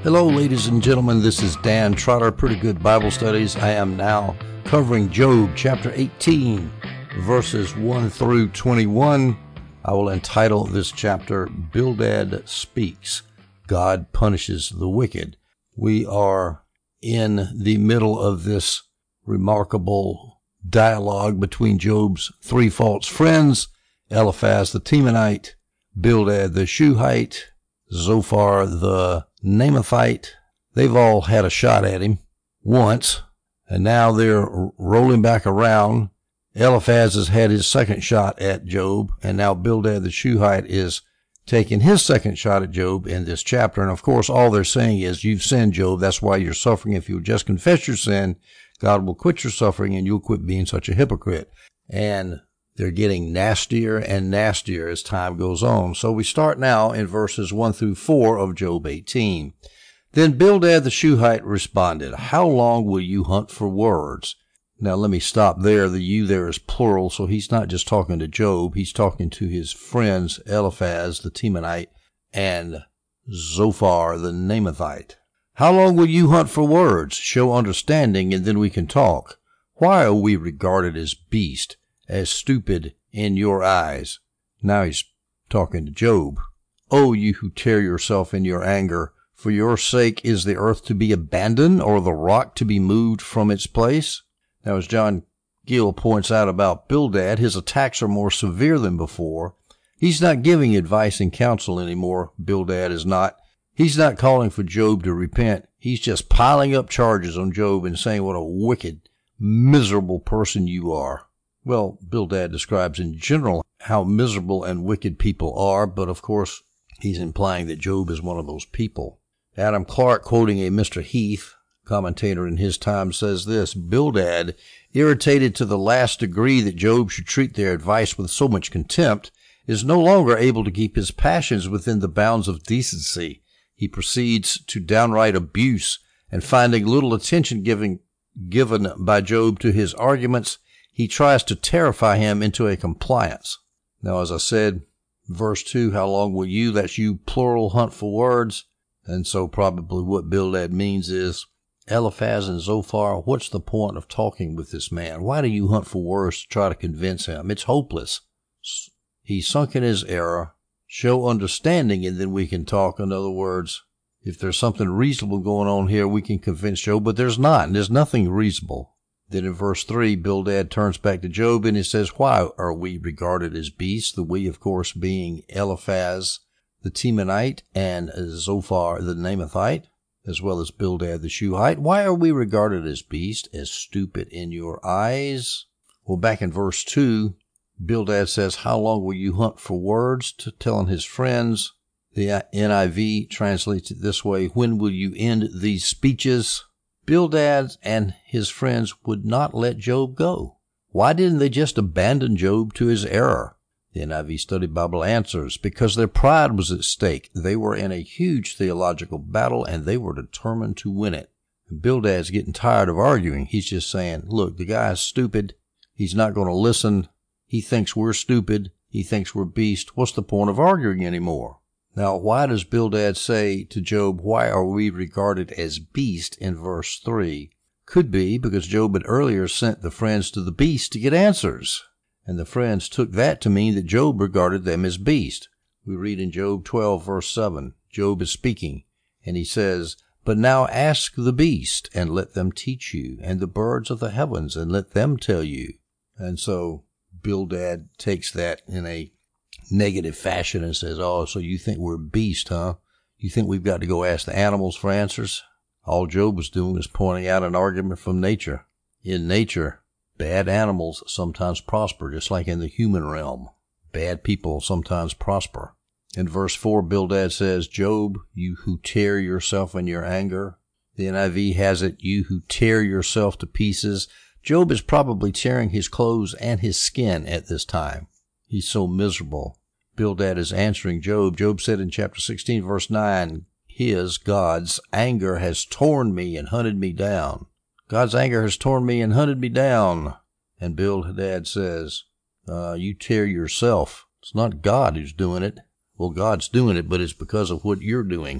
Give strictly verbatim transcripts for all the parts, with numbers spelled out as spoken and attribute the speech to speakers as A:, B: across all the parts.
A: Hello, ladies and gentlemen. This is Dan Trotter, Pretty Good Bible Studies. I am now covering Job chapter eighteen, verses one through twenty-one. I will entitle this chapter, Bildad Speaks. God Punishes the Wicked. We are in the middle of this remarkable dialogue between Job's three false friends, Eliphaz the Temanite, Bildad the Shuhite, Zophar the Naamathite. They've all had a shot at him once, and now they're rolling back around. Eliphaz has had his second shot at Job, and now Bildad the Shuhite is taking his second shot at Job in this chapter. And of course, all they're saying is, you've sinned, Job. That's why you're suffering. If you'll just confess your sin, God will quit your suffering, and you'll quit being such a hypocrite. And they're getting nastier and nastier as time goes on. So we start now in verses one through four of Job eighteen. Then Bildad the Shuhite responded, "How long will you hunt for words?" Now let me stop there. The you there is plural, so he's not just talking to Job. He's talking to his friends Eliphaz the Temanite and Zophar the Naamathite. How long will you hunt for words? Show understanding, and then we can talk. Why are we regarded as beasts, as stupid in your eyes? Now he's talking to Job. O you who tear yourself in your anger, for your sake is the earth to be abandoned, or the rock to be moved from its place? Now, as John Gill points out about Bildad, his attacks are more severe than before. He's not giving advice and counsel anymore. Bildad is not. He's not calling for Job to repent. He's just piling up charges on Job and saying what a wicked, miserable person you are. Well, Bildad describes in general how miserable and wicked people are, but of course he's implying that Job is one of those people. Adam Clark, quoting a Mister Heath, commentator in his time, says this: Bildad, irritated to the last degree that Job should treat their advice with so much contempt, is no longer able to keep his passions within the bounds of decency. He proceeds to downright abuse, and finding little attention given, given by Job to his arguments, he tries to terrify him into a compliance. Now, as I said, verse two, how long will you, that's you, plural, hunt for words? And so probably what Bildad means is, Eliphaz and Zophar, what's the point of talking with this man? Why do you hunt for words to try to convince him? It's hopeless. He's sunk in his error. Show understanding, and then we can talk. In other words, if there's something reasonable going on here, we can convince Job, but there's not, and there's nothing reasonable. Then in verse three, Bildad turns back to Job, and he says, why are we regarded as beasts? The we, of course, being Eliphaz the Temanite and Zophar the Naamathite, as well as Bildad the Shuhite. Why are we regarded as beasts, as stupid in your eyes? Well, back in verse two, Bildad says, how long will you hunt for words? To telling his friends. The N I V translates it this way: when will you end these speeches? Bildad and his friends would not let Job go. Why didn't they just abandon Job to his error? The N I V Study Bible answers, because their pride was at stake. They were in a huge theological battle, and they were determined to win it. And Bildad's getting tired of arguing. He's just saying, look, the guy's stupid. He's not going to listen. He thinks we're stupid. He thinks we're beasts. What's the point of arguing anymore? Now, why does Bildad say to Job, why are we regarded as beasts in verse three? Could be because Job had earlier sent the friends to the beast to get answers, and the friends took that to mean that Job regarded them as beasts. We read in Job twelve, verse seven, Job is speaking, and he says, but now ask the beast, and let them teach you, and the birds of the heavens, and let them tell you. And so Bildad takes that in a negative fashion and says, oh, so you think we're beasts, huh? You think we've got to go ask the animals for answers? All Job was doing was pointing out an argument from nature. In nature, bad animals sometimes prosper, just like in the human realm. Bad people sometimes prosper. In verse four, Bildad says, Job, you who tear yourself in your anger. The N I V has it, you who tear yourself to pieces. Job is probably tearing his clothes and his skin at this time. He's so miserable. Bildad is answering Job. Job said in chapter sixteen, verse nine, his, God's, anger has torn me and hunted me down. God's anger has torn me and hunted me down. And Bildad says, uh, you tear yourself. It's not God who's doing it. Well, God's doing it, but it's because of what you're doing.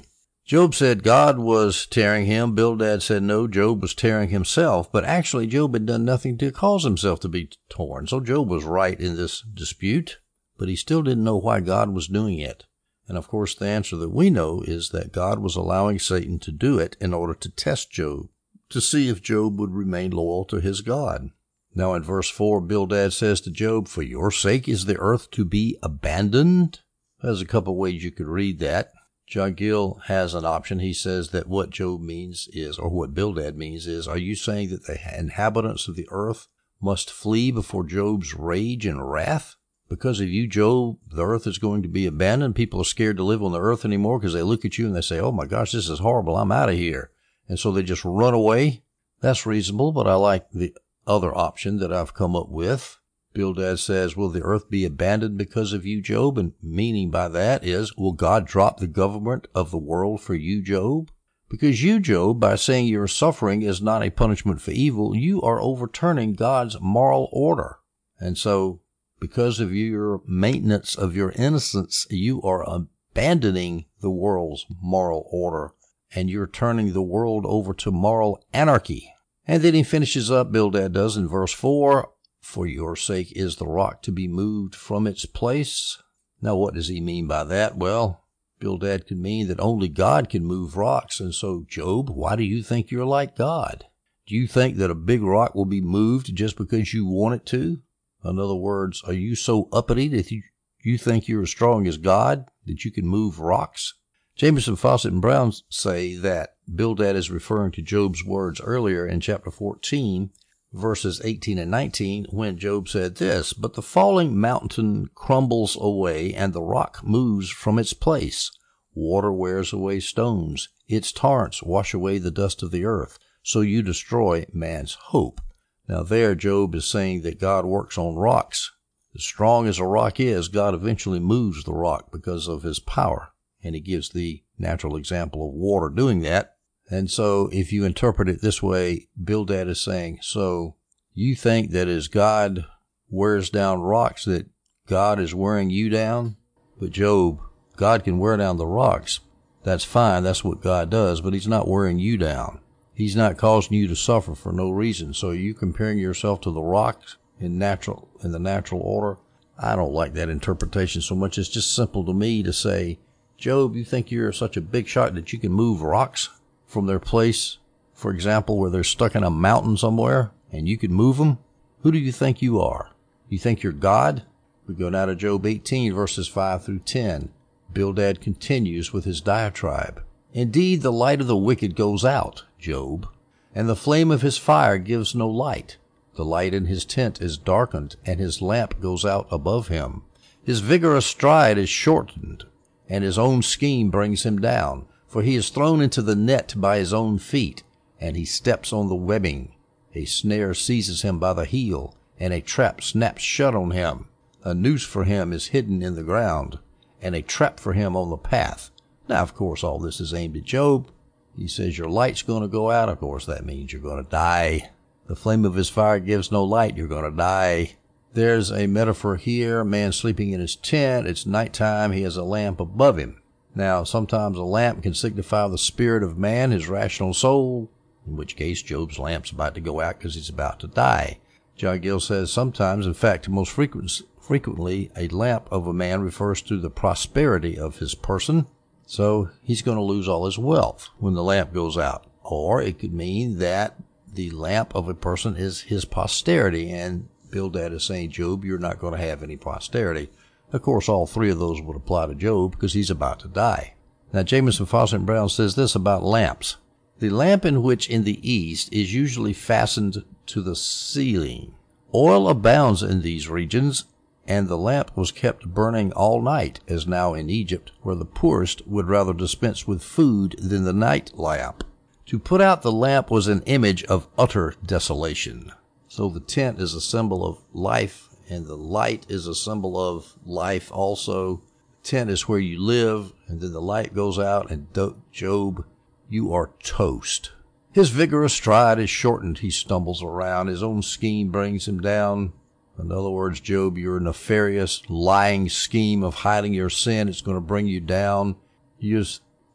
A: Job said God was tearing him. Bildad said no, Job was tearing himself. But actually, Job had done nothing to cause himself to be torn. So Job was right in this dispute, but he still didn't know why God was doing it. And of course, the answer that we know is that God was allowing Satan to do it in order to test Job, to see if Job would remain loyal to his God. Now in verse four, Bildad says to Job, "For your sake is the earth to be abandoned?" There's a couple ways you could read that. John Gill has an option. He says that what Job means is, or what Bildad means is, are you saying that the inhabitants of the earth must flee before Job's rage and wrath? Because of you, Job, the earth is going to be abandoned. People are scared to live on the earth anymore because they look at you and they say, oh my gosh, this is horrible. I'm out of here. And so they just run away. That's reasonable, but I like the other option that I've come up with. Bildad says, will the earth be abandoned because of you, Job? And meaning by that is, will God drop the government of the world for you, Job? Because you, Job, by saying your suffering is not a punishment for evil, you are overturning God's moral order. And so, because of your maintenance of your innocence, you are abandoning the world's moral order, and you're turning the world over to moral anarchy. And then he finishes up, Bildad does, in verse four, for your sake is the rock to be moved from its place. Now, what does he mean by that? Well, Bildad could mean that only God can move rocks. And so, Job, why do you think you're like God? Do you think that a big rock will be moved just because you want it to? In other words, are you so uppity that you, you think you're as strong as God, that you can move rocks? Jamieson, Fausset, and Brown say that Bildad is referring to Job's words earlier in chapter fourteen, verses eighteen and nineteen, when Job said this, but the falling mountain crumbles away, and the rock moves from its place. Water wears away stones. Its torrents wash away the dust of the earth. So you destroy man's hope. Now there, Job is saying that God works on rocks. As strong as a rock is, God eventually moves the rock because of his power. And he gives the natural example of water doing that. And so if you interpret it this way, Bildad is saying, so you think that as God wears down rocks, that God is wearing you down? But Job, God can wear down the rocks. That's fine. That's what God does. But he's not wearing you down. He's not causing you to suffer for no reason. So are you comparing yourself to the rocks in natural, in the natural order? I don't like that interpretation so much. It's just simple to me to say, Job, you think you're such a big shot that you can move rocks from their place, for example, where they're stuck in a mountain somewhere, and you can move them? Who do you think you are? You think you're God? We go now to Job eighteen, verses five through ten. Bildad continues with his diatribe. Indeed, the light of the wicked goes out, Job, and the flame of his fire gives no light. The light in his tent is darkened, and his lamp goes out above him. His vigorous stride is shortened, and his own scheme brings him down. For he is thrown into the net by his own feet, and he steps on the webbing. A snare seizes him by the heel, and a trap snaps shut on him. A noose for him is hidden in the ground, and a trap for him on the path. Now, of course, all this is aimed at Job. He says your light's going to go out. Of course, that means you're going to die. The flame of his fire gives no light. You're going to die. There's a metaphor here. A man sleeping in his tent. It's nighttime. He has a lamp above him. Now, sometimes a lamp can signify the spirit of man, his rational soul, in which case Job's lamp's about to go out because he's about to die. John Gill says sometimes, in fact, most frequent, frequently, a lamp of a man refers to the prosperity of his person. So he's going to lose all his wealth when the lamp goes out. Or it could mean that the lamp of a person is his posterity, and Bildad is saying, Job, you're not going to have any posterity. Of course, all three of those would apply to Job because he's about to die. Now, Jamieson, Fausset, and Brown says this about lamps. The lamp in which in the east is usually fastened to the ceiling. Oil abounds in these regions, and the lamp was kept burning all night, as now in Egypt, where the poorest would rather dispense with food than the night lamp. To put out the lamp was an image of utter desolation. So the tent is a symbol of life, and the light is a symbol of life also. Tent is where you live, and then the light goes out, and Job, you are toast. His vigorous stride is shortened. He stumbles around. His own scheme brings him down. In other words, Job, your nefarious, lying scheme of hiding your sin, it's going to bring you down. You just,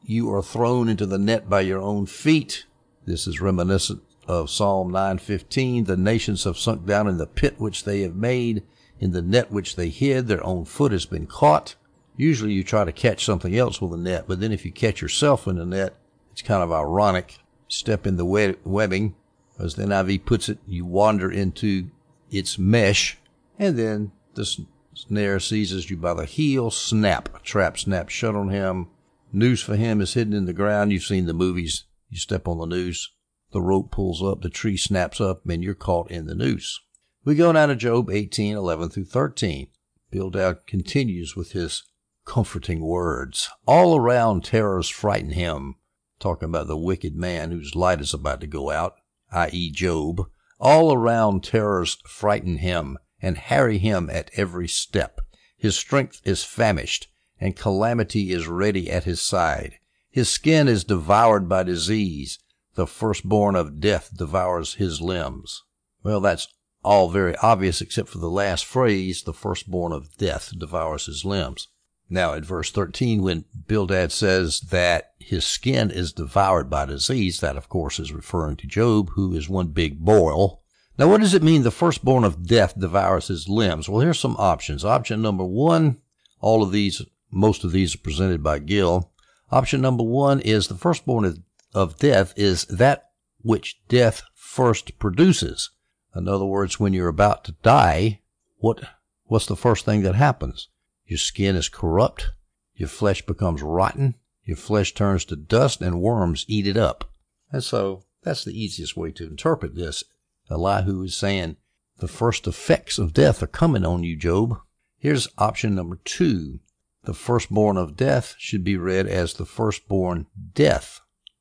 A: you are thrown into the net by your own feet. This is reminiscent of Psalm nine fifteen. The nations have sunk down in the pit which they have made, in the net which they hid. Their own foot has been caught. Usually you try to catch something else with a net, but then if you catch yourself in the net, it's kind of ironic. Step in the web- webbing, as the N I V puts it, you wander into its mesh, and then the snare seizes you by the heel. Snap. A trap snaps shut on him. Noose for him is hidden in the ground. You've seen the movies. You step on the noose, the rope pulls up, the tree snaps up, and you're caught in the noose. We go now to Job eighteen, eleven through thirteen. Bildad continues with his comforting words. All around terrors frighten him. Talking about the wicked man whose light is about to go out, that is. Job. All around terrors frighten him and harry him at every step. His strength is famished, and calamity is ready at his side. His skin is devoured by disease. The firstborn of death devours his limbs. Well, that's all very obvious except for the last phrase, the firstborn of death devours his limbs. Now, at verse thirteen, when Bildad says that his skin is devoured by disease, that, of course, is referring to Job, who is one big boil. Now, what does it mean the firstborn of death devours his limbs? Well, here's some options. Option number one, all of these, most of these are presented by Gill. Option number one is the firstborn of, of death is that which death first produces. In other words, when you're about to die, what what's the first thing that happens? Your skin is corrupt, your flesh becomes rotten, your flesh turns to dust, and worms eat it up. And so that's the easiest way to interpret this. Elihu is saying the first effects of death are coming on you, Job. Here's option number two. The firstborn of death should be read as the firstborn death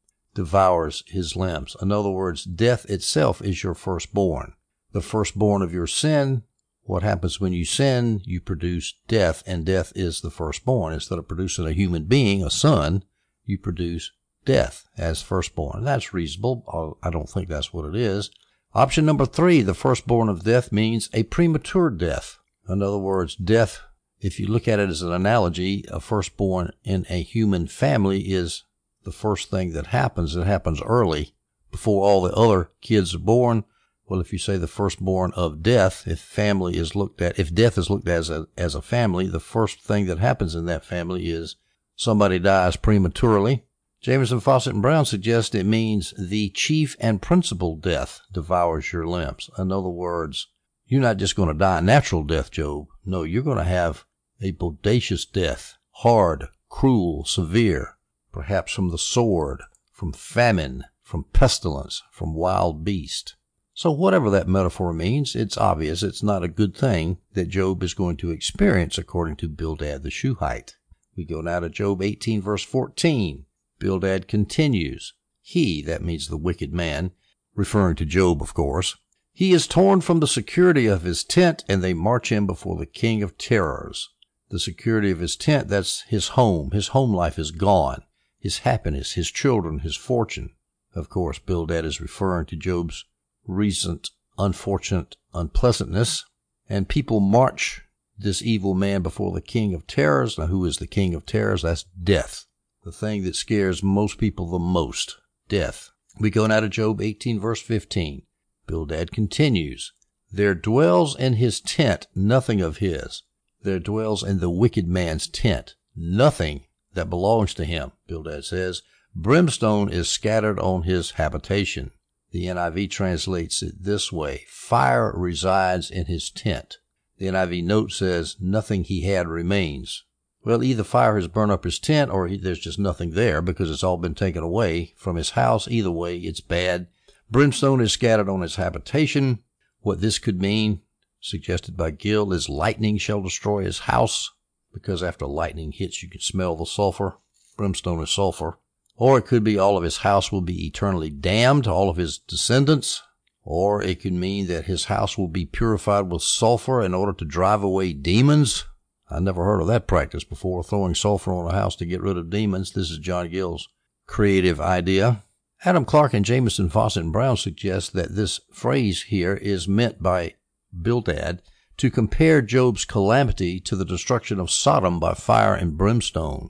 A: devours his limbs. In other words, death itself is your firstborn. The firstborn of your sin, what happens when you sin? You produce death, and death is the firstborn. Instead of producing a human being, a son, you produce death as firstborn. That's reasonable. I don't think that's what it is. Option number three, the firstborn of death means a premature death. In other words, death, if you look at it as an analogy, a firstborn in a human family is the first thing that happens. It happens early, before all the other kids are born. Well, if you say the firstborn of death, if family is looked at, if death is looked at as a, as a family, the first thing that happens in that family is somebody dies prematurely. Jameson, Fawcett, and Brown suggest it means the chief and principal death devours your limbs. In other words, you're not just going to die a natural death, Job. No, you're going to have a bodacious death, hard, cruel, severe, perhaps from the sword, from famine, from pestilence, from wild beast. So whatever that metaphor means, it's obvious it's not a good thing that Job is going to experience according to Bildad the Shuhite. We go now to Job eighteen, verse fourteen. Bildad continues. He, that means the wicked man, referring to Job, of course, he is torn from the security of his tent, and they march him before the king of terrors. The security of his tent, that's his home. His home life is gone. His happiness, his children, his fortune. Of course, Bildad is referring to Job's recent unfortunate unpleasantness, and people march this evil man before the king of terrors. Now, who is the king of terrors? That's death, the thing that scares most people the most, death. We go now to Job eighteen, verse fifteen. Bildad continues, there dwells in his tent nothing of his. There dwells in the wicked man's tent nothing that belongs to him, Bildad says. Brimstone is scattered on his habitation. The N I V translates it this way, fire resides in his tent. The N I V note says, nothing he had remains. Well, either fire has burned up his tent, or he, there's just nothing there because it's all been taken away from his house. Either way, it's bad. Brimstone is scattered on his habitation. What this could mean, suggested by Gill, is lightning shall destroy his house, because after lightning hits, you can smell the sulfur. Brimstone is sulfur. Or it could be all of his house will be eternally damned, all of his descendants. Or it could mean that his house will be purified with sulfur in order to drive away demons. I never heard of that practice before, throwing sulfur on a house to get rid of demons. This is John Gill's creative idea. Adam Clark and Jameson, Fawcett, and Brown suggest that this phrase here is meant by Bildad to compare Job's calamity to the destruction of Sodom by fire and brimstone.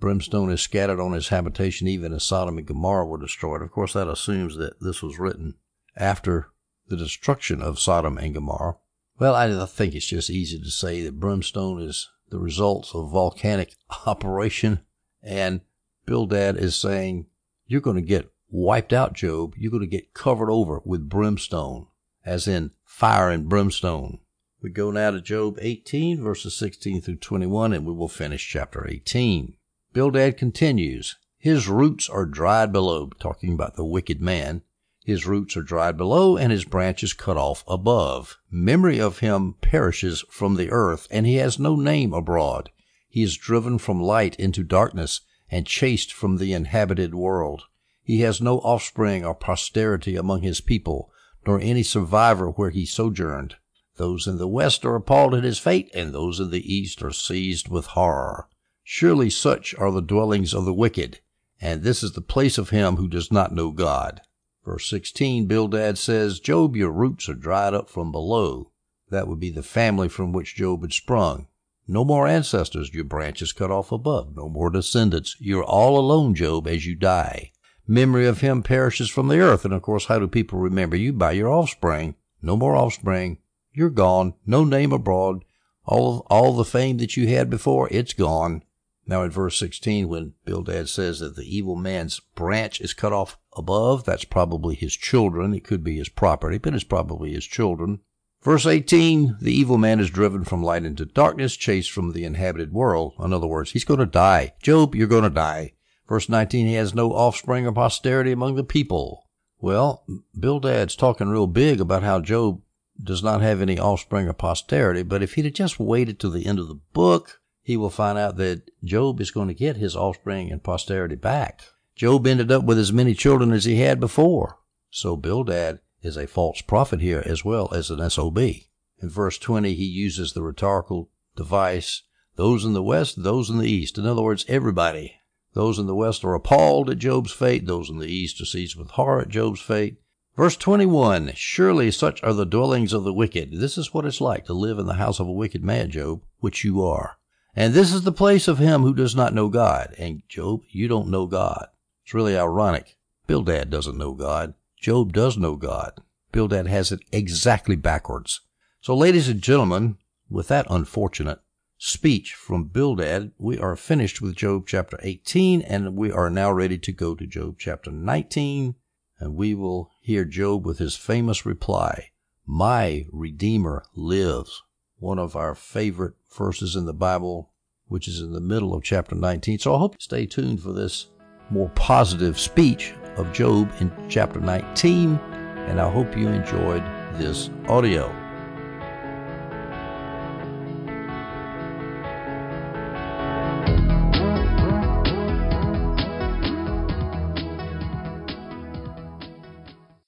A: brimstone is scattered on his habitation, even as Sodom and Gomorrah were destroyed. Of course, that assumes that this was written after the destruction of Sodom and Gomorrah. Well, I think it's just easy to say that brimstone is the results of volcanic operation, and Bildad is saying, you're going to get wiped out, Job. You're going to get covered over with brimstone, as in fire and brimstone. We go now to Job eighteen, verses sixteen through twenty-one, and we will finish chapter eighteen. Bildad continues, his roots are dried below, talking about the wicked man. His roots are dried below, and his branches cut off above. Memory of him perishes from the earth, and he has no name abroad. He is driven from light into darkness, and chased from the inhabited world. He has no offspring or posterity among his people, nor any survivor where he sojourned. Those in the west are appalled at his fate, and those in the east are seized with horror. Surely such are the dwellings of the wicked, and this is the place of him who does not know God. Verse sixteen, Bildad says, Job, your roots are dried up from below. That would be the family from which Job had sprung. No more ancestors, your branches cut off above. No more descendants. You're all alone, Job, as you die. Memory of him perishes from the earth. And of course, how do people remember you? By your offspring. No more offspring. You're gone. No name abroad. All, all the fame that you had before, it's gone. Now in verse sixteen, when Bildad says that the evil man's branch is cut off above, that's probably his children. It could be his property, but it's probably his children. Verse eighteen, the evil man is driven from light into darkness, chased from the inhabited world. In other words, he's going to die. Job, you're going to die. Verse nineteen, he has no offspring or posterity among the people. Well, Bildad's talking real big about how Job does not have any offspring or posterity, but if he'd have just waited till the end of the book, he will find out that Job is going to get his offspring and posterity back. Job ended up with as many children as he had before. So Bildad is a false prophet here as well as an S O B. In verse twenty, he uses the rhetorical device, those in the west, those in the east. In other words, everybody. Those in the west are appalled at Job's fate. Those in the east are seized with horror at Job's fate. Verse twenty-one, surely such are the dwellings of the wicked. This is what it's like to live in the house of a wicked man, Job, which you are. And this is the place of him who does not know God. And Job, you don't know God. It's really ironic. Bildad doesn't know God. Job does know God. Bildad has it exactly backwards. So ladies and gentlemen, with that unfortunate speech from Bildad, we are finished with Job chapter eighteen, and we are now ready to go to Job chapter nineteen, and we will hear Job with his famous reply, my Redeemer lives. One of our favorite verses in the Bible, which is in the middle of chapter nineteen. So I hope you stay tuned for this more positive speech of Job in chapter nineteen, and I hope you enjoyed this audio.